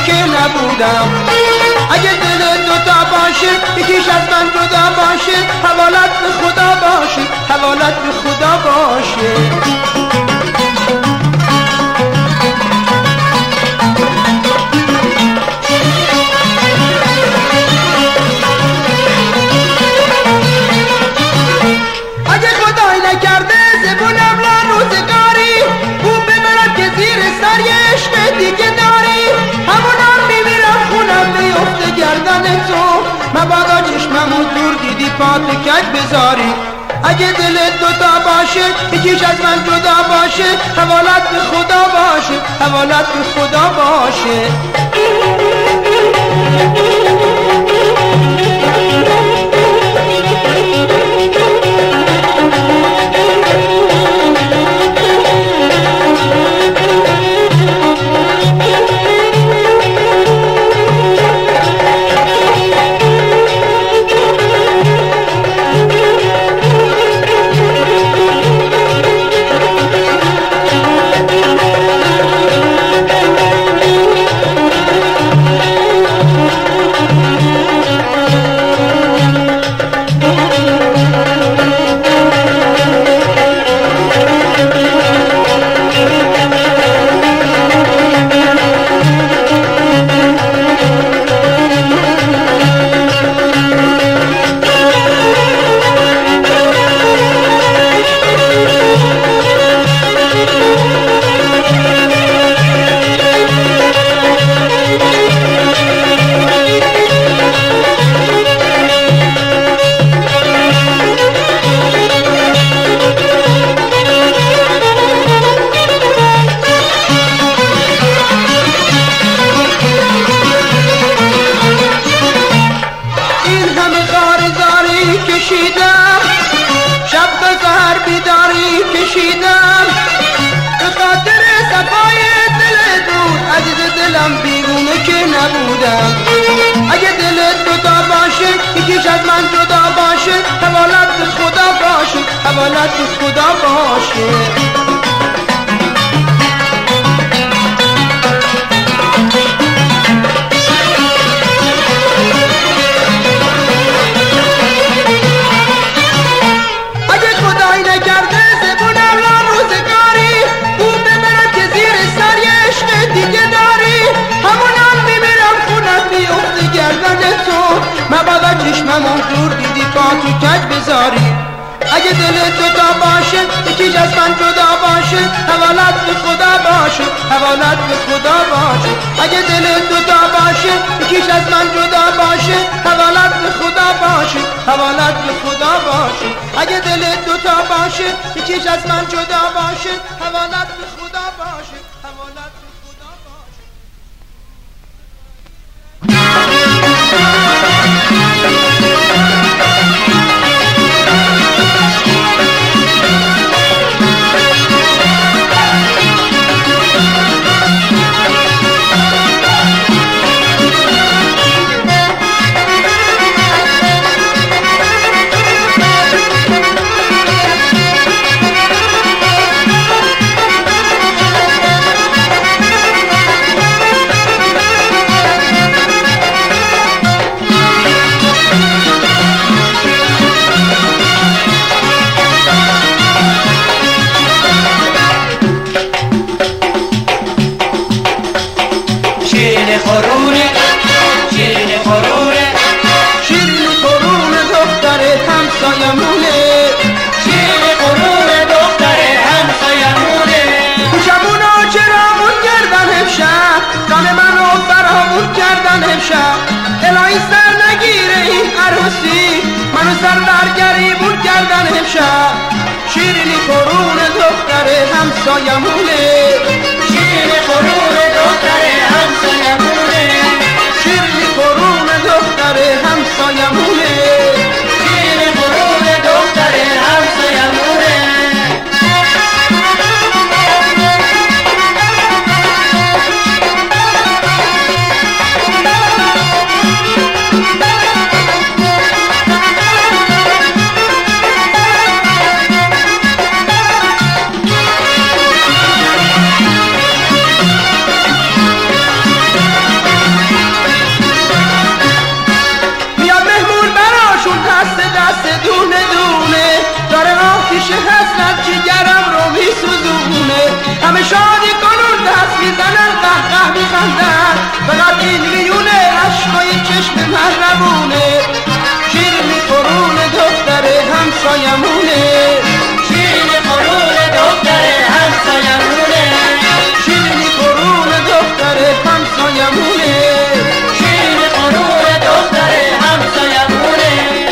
که نبودم. اگه دل دوتا باشه یکیش از من جدا باشه، حوالت به خدا باشه، حوالت به خدا باشه. اگه خدای نکرده زبونم لا روزگاری، او ببرد که زیر سر یه عشق دیگه داری، همونم میمیرم خونم بیفته گردن تو، مبادا چشممو دور دیدی پاتو کج بذاری. اگه دلت دوتا باشه یکیش از من جدا باشه، حوالت به خدا باشه، حوالت به خدا باشه. شب به سحر بیداری کشیدم، به خاطر صفای دل دور عزیز دلم بیرونه که نبودم. اگه دلت دوتا باشه یکیش از من جدا باشه، حوالت به خدا باشه، حوالت به خدا باشه. مبادا چشممون دور دیدی پاتو کج بذاری. اگه دلت دوتا باشه یکیش از من جدا باشه، حوالت به خدا باشه، حوالت به خدا باشه. اگه دلت دوتا باشه یکیش از من جدا باشه، حوالت به خدا باشه، حوالت به خدا باشه. اگه دلت دوتا باشه یکیش از من جدا باشه، حوالت به خدا باشه، حوالت به خدا باشه. الهی سر نگیره این عروسی، منو سر در گریبون کردن امشب. شیرینی قرون دختر همسایمونه، شیرینی قرون دختر همسایمونه، شیرینی قرون دختر همسایمونه، شیرینی قرون دختر همسایمونه. شادی کنون دست میزنن قهقه میخندن فقط این میونه عشقای چشم محرمونه شیرینی قرون دختر همسایمونه شیرینی قرون دختر همسایمونه شیرینی قرون دختر همسایمونه شیرینی قرون دختر همسایمونه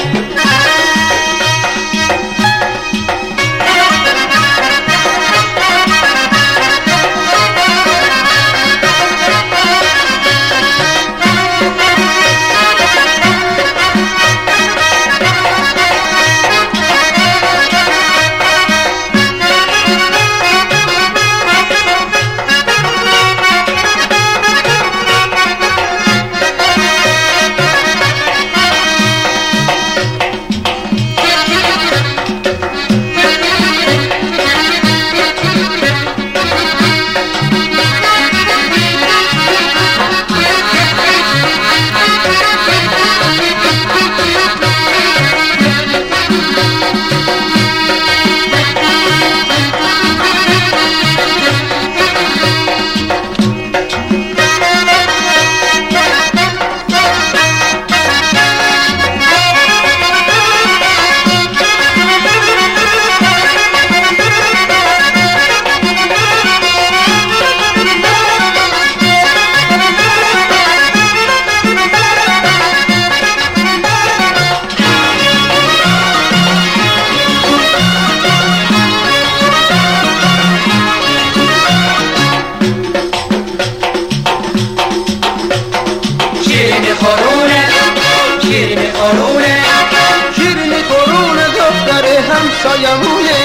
شیرینی قرون دختر همسایمونه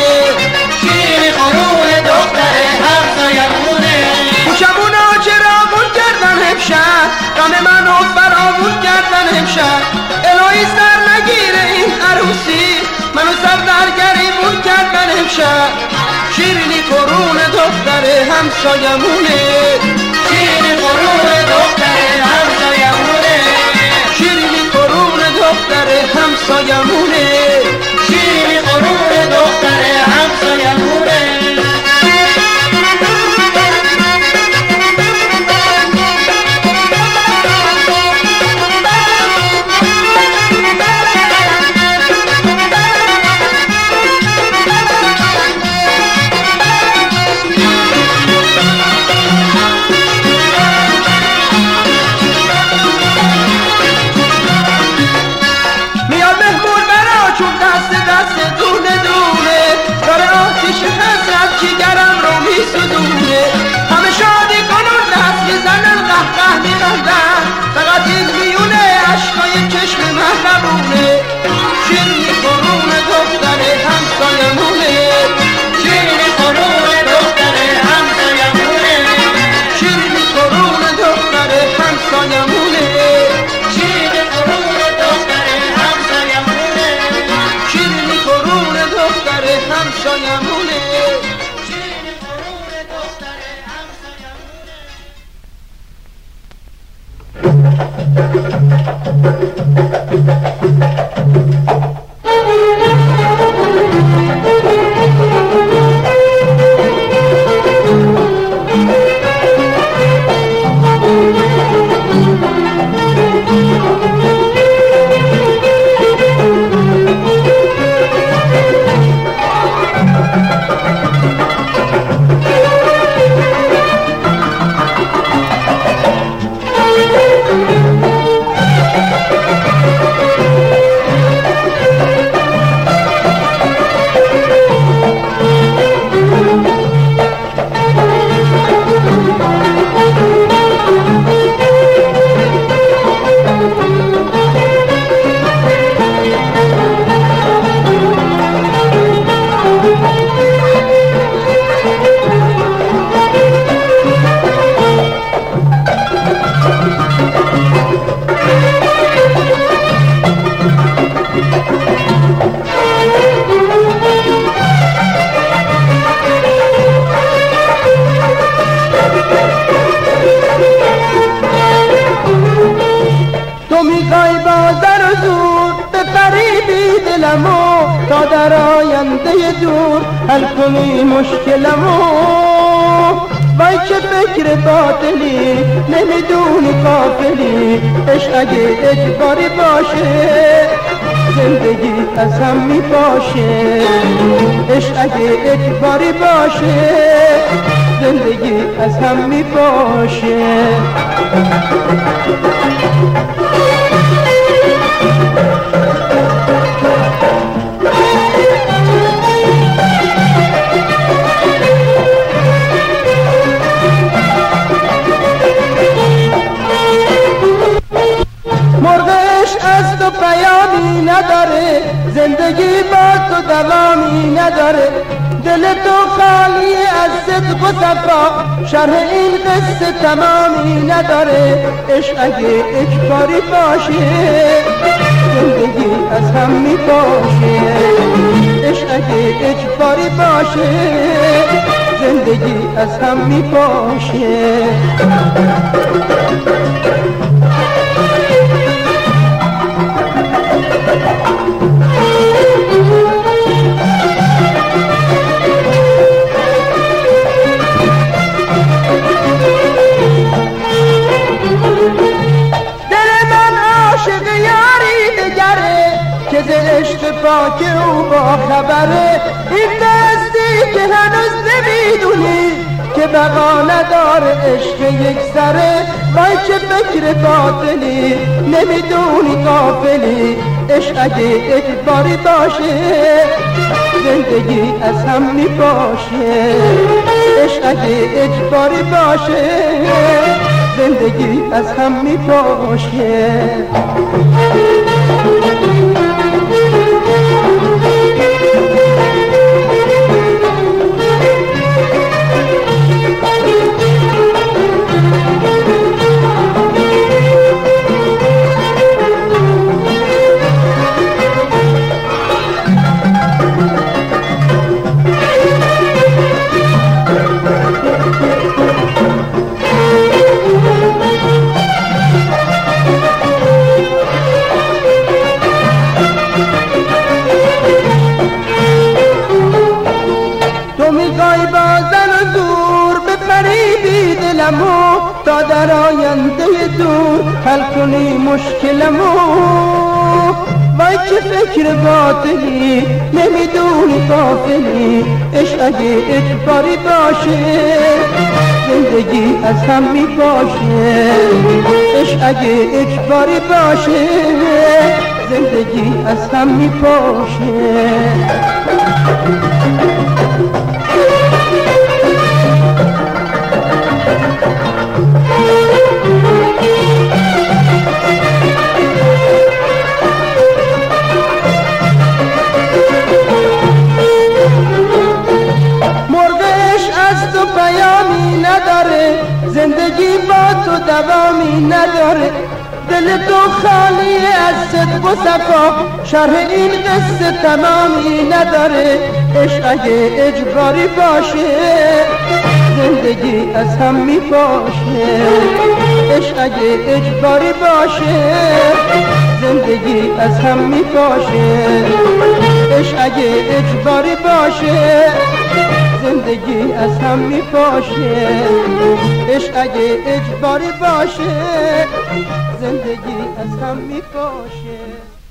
شیرینی قرون دختر همسایمونه خوشمونا چراغون کردن امشب غم منو فرامون کردن امشب الهی سر نگیره این عروسی منو سر در گریمون کردن امشب شیرینی قرون دختر همسایمونه شیرینی قرون دختر همسایمونه شیرینی قرون دختر همسایمونه شیرینی قرون دختر همسایمونه همه شادی کنون دست میزنن قهقه میخندن فقط این میونه عشقای چشم محرمونه شیرینی قرون دختر همسایمونه شیرینی قرون دختر همسایمونه شیرینی قرون دختر همسایمونه شیرینی قرون دختر همسایمونه شیرینی قرون دختر همسایمونه دلمو تا در آینده دور حل کنی مشکلمو چه فکر باطلی نمیدونی غافلی، عشق اگه اجباری باشه زندگی از هم میپاشه، عشق اگه اجباری باشه زندگی از هم میپاشه. مرغش از تو پیامی نداره، زندگی با تو دوامی نداره، دل تو خالی از صدق و صفا، شرح این قصه تمامی نداره، عشق اگه اجباری باشه زندگی از هم میپاشه، عشق اگه اجباری باشه زندگی از هم میپاشه. عشق پاک او با خبره، این دستی که هنوز نمیدونی که بقا نداره عشق یک سره، وای چه فکر باطلی نمیدونی غافلی، عشق اگه اجباری باشه زندگی از هم میپاشه، عشق اگه اجباری باشه زندگی از هم میپاشه. تا در آینده دور حل کنی مشکلمو، وای چه فکر باطلی نمیدونی غافلی، عشق اگه اجباری باشه زندگی از هم میپاشه، عشق اگه اجباری باشه زندگی از هم میپاشه. زندگی با تو دوامی نداره، دل تو خالی از صدق و صفا، شرح این قصه تمامی نداره، عشق اگه اجباری باشه زندگی از هم میپاشه، عشق اگه اجباری باشه زندگی از هم میپاشه، عشق اگه اجباری باشه زندگی از هم میپاشه، عشق اگه اجباری باشه زندگی از هم میپاشه.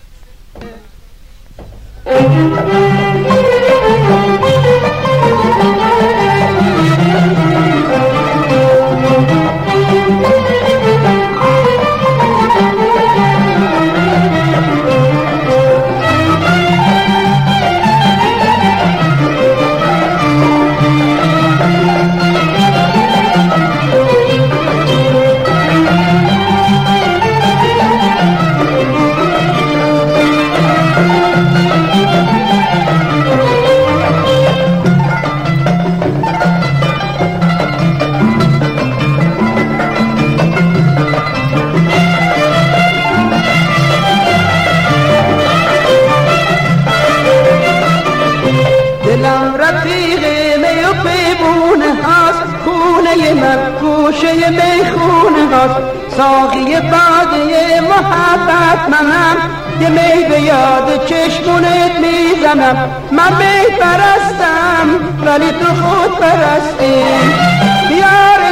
گوشه میخونه هاست، ساقی باده محبت منم، یه می به یاد چشمونت میزنم، من می پرستم ولی تو خود پرستی، یار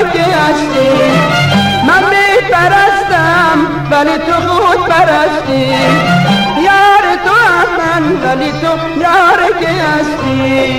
که هستی. من میپرستم ولی تو خود پرستی، یار تو هم من ولی تو یار که هستی.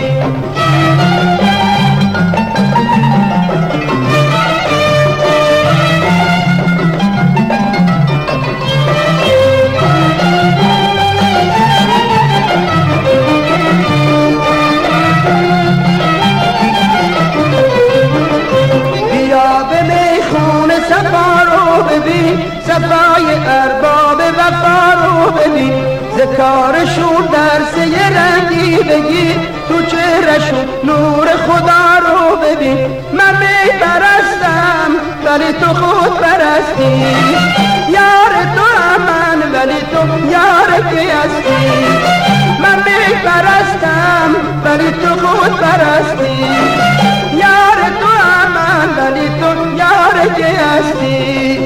صفای ارباب وفا رو ببین، ذکارشون درس یه رنگی بگی، تو چهرشون نور خدا رو ببین. من میپرستم ولی تو خود پرستی، یار تو هم من ولی تو یار که هستی. من میپرستم ولی تو خود پرستی، یار تو هم من ولی تو یار که هستی.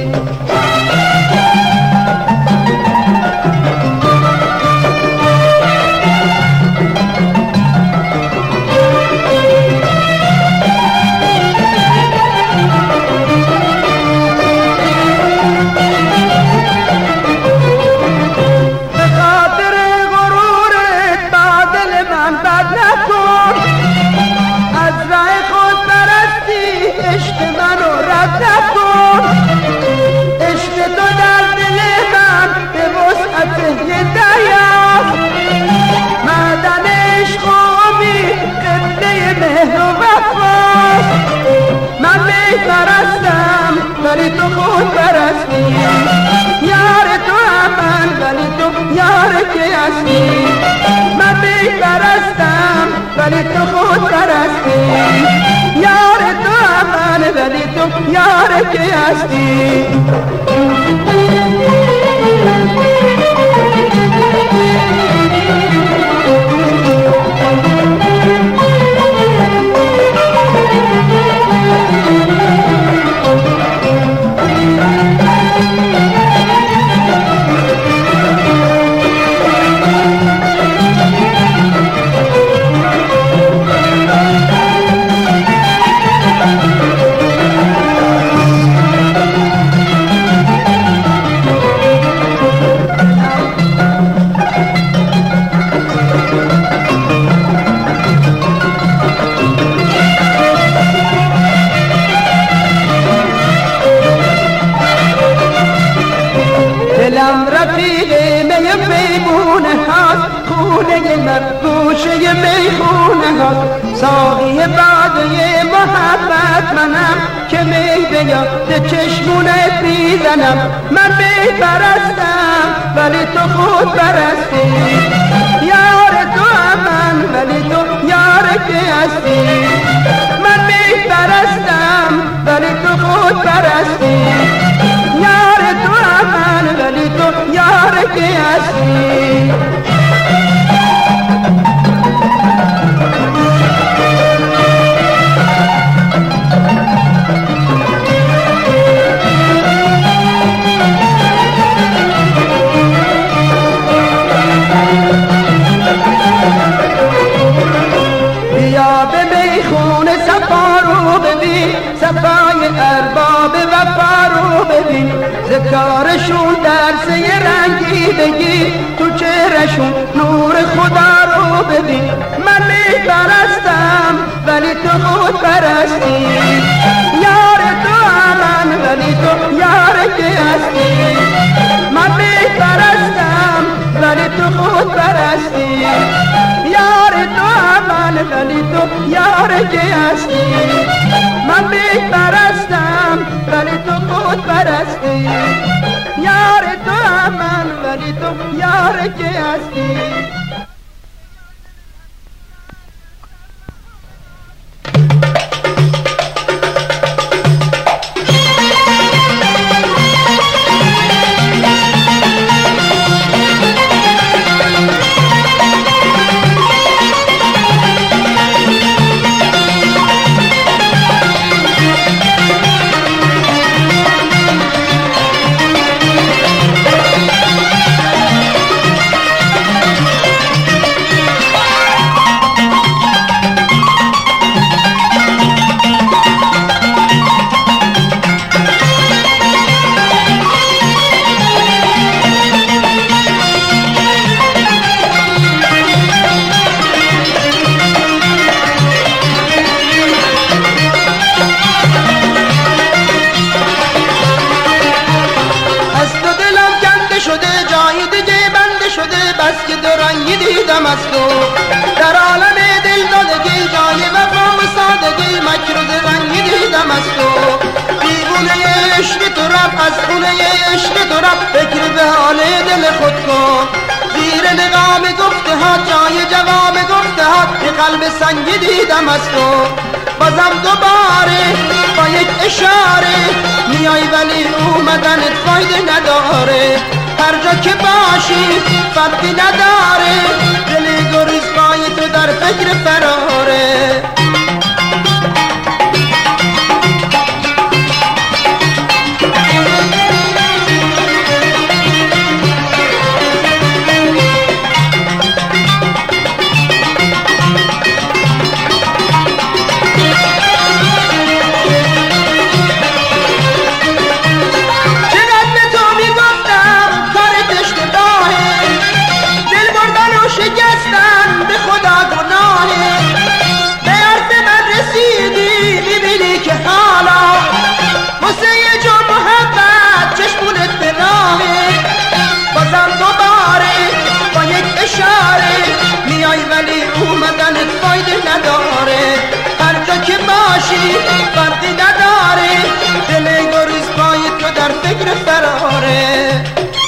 ولی تو خود پرستی، یار تو هم من ولی تو یار که هستی. من میپرستم ولی تو خود پرستی، یار تو هم من ولی تو یار که هستی. دلم رفیق میمونه هست، خونه من گوشه میخونه هست. ساقی باده محبت منم که می بیاد چشمونت میزنم. من میپرستم ولی تو خود پرستی، یار تو هم من ولی تو یار که هستی. من میپرستم ولی تو خود پرستی، یار تو هم من ولی تو یار که هستی. بیا به میخونه صفا رو ببین، صفای ارباب وفا رو ببین، ذکارشون درس یه رنگی بگی، تو چهرشون نور خدا رو ببین. من میپرستم ولی تو خود پرستی، یار تو هم من ولی تو یار که هستی. من میپرستم ولی تو خود پرستی، یار تو هم من ولی تو یار که هستی. من میپرستم ولی تو خود پرستی، یار تو هم من ولی تو یار که هستی. دیدم از تو. در عالم دل دادگی جای وفا و سادگی مکر و زرنگی دیدم از تو. دیوونه عشق تو رفت از خونه عشق تو رفت، فکر به حال دل خود کن. زیر نقاب گفته ها جای جواب گفته ها، یه قلب سنگی دیدم از تو. بازم دوباره با یک اشاره میای ولی اومدنت فایده نداره. هر جا که باشی فرقی نداره، دل گریز پای تو در فکر فراره. فرقی نداره، دل گریز پای تو در فکر فراره.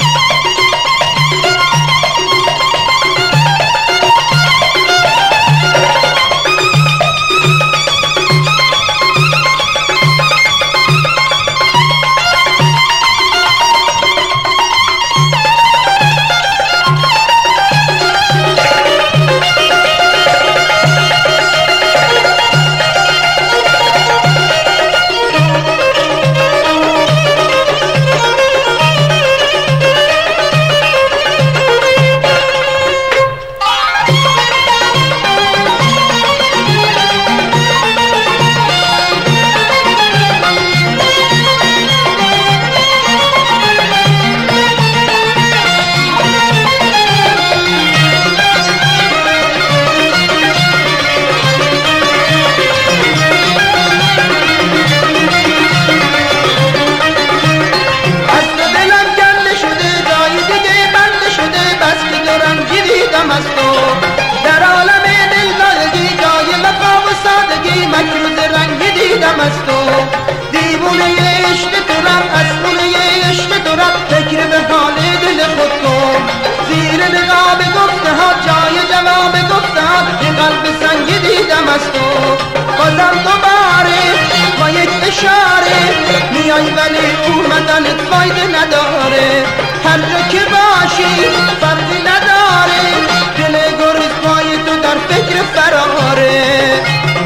در عالم دل دادگی جای وفا و سادگی مکر و زرنگی دیدم از تو. دیوونه عشق تو رفت از خونه عشق تو رفت، فکر به حال دل خود کن. زیر نقاب گفته ها جای جواب گفته ها، یه قلب سنگی دیدم از تو. بازم دوباره با یک اشاره میای ولی اومدنت فایده نداره. هر جا که باشی فرقی نداره، دل گریز پای تو در فکر فراره.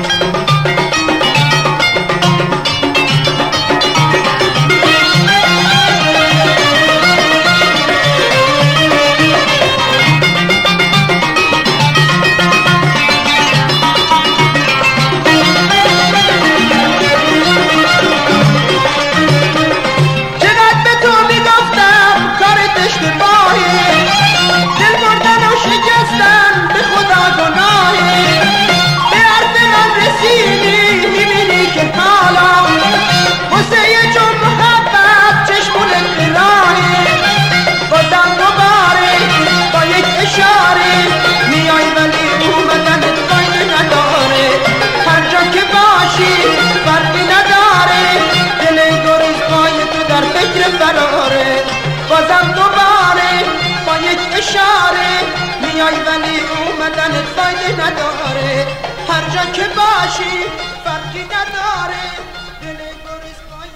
بازم دوباره با یک اشاره میای ولی اومدنت فایده نداره. هر جا که باشی فرقی نداره، دل گریز پای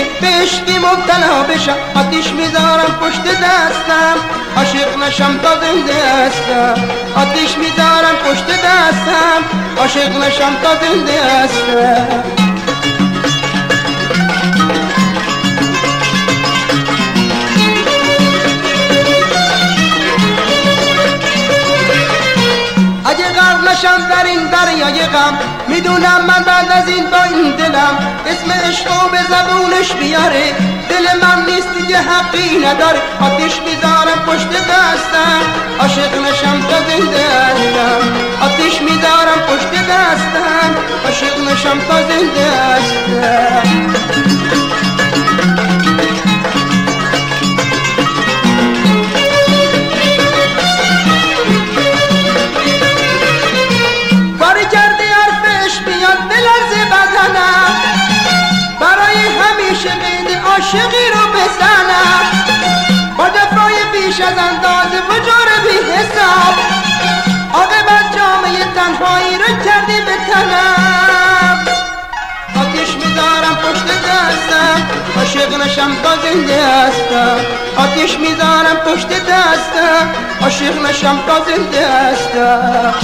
دیگه به عشقی مبتلا بشم آتیش میذارم پشت دستم عاشق نشم تا زنده هستم آتیش میذارم پشت دستم عاشق نشم تا زنده هستم اگه غرق نشم در این دریای غم میدونم من بعد از این با این دلم اسم عشقو به زبونش بیاره دل من نیست دیگه حقی نداره آتیش میذارم پشت دستم عاشق نشم تا زنده هستم آتیش میذارم پشت دستم عاشق نشم تا زنده هستم عاشقی رو بزنم با دفاع بیش از اندازه و جور بی حساب عاقبت جامعه تنهایی رو کردی به تنم آتیش میذارم پشت دستم عاشق نشم تا زنده هستم آتیش میذارم پشت دستم عاشق نشم تا زنده هستم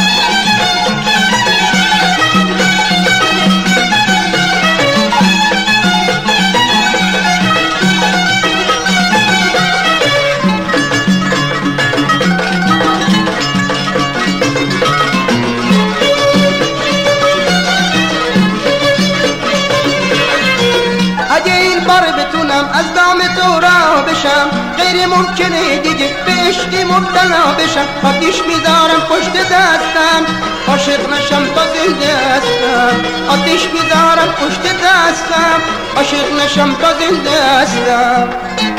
بتونم از دام تو رها بشم غیر ممکنه دیگه به عشقی مبتلا بشم آتیش میذارم پشت دستم عاشق نشم تا زنده هستم آتیش میذارم پشت دستم عاشق نشم تا زنده هستم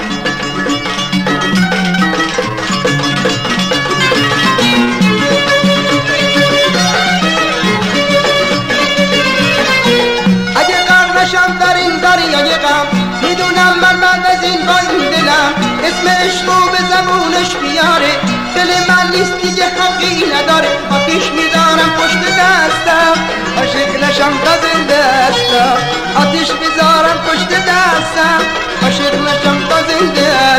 اگه غرق نشم در این دریای غم میدونم من بعد از این با این دلم اسم عشقو به زبونش بیاره دل من نیست دیگه حقی نداره آتیش میذارم پشت دستم عاشق نشم تا زنده هستم آتیش میذارم پشت دستم عاشق نشم تا زنده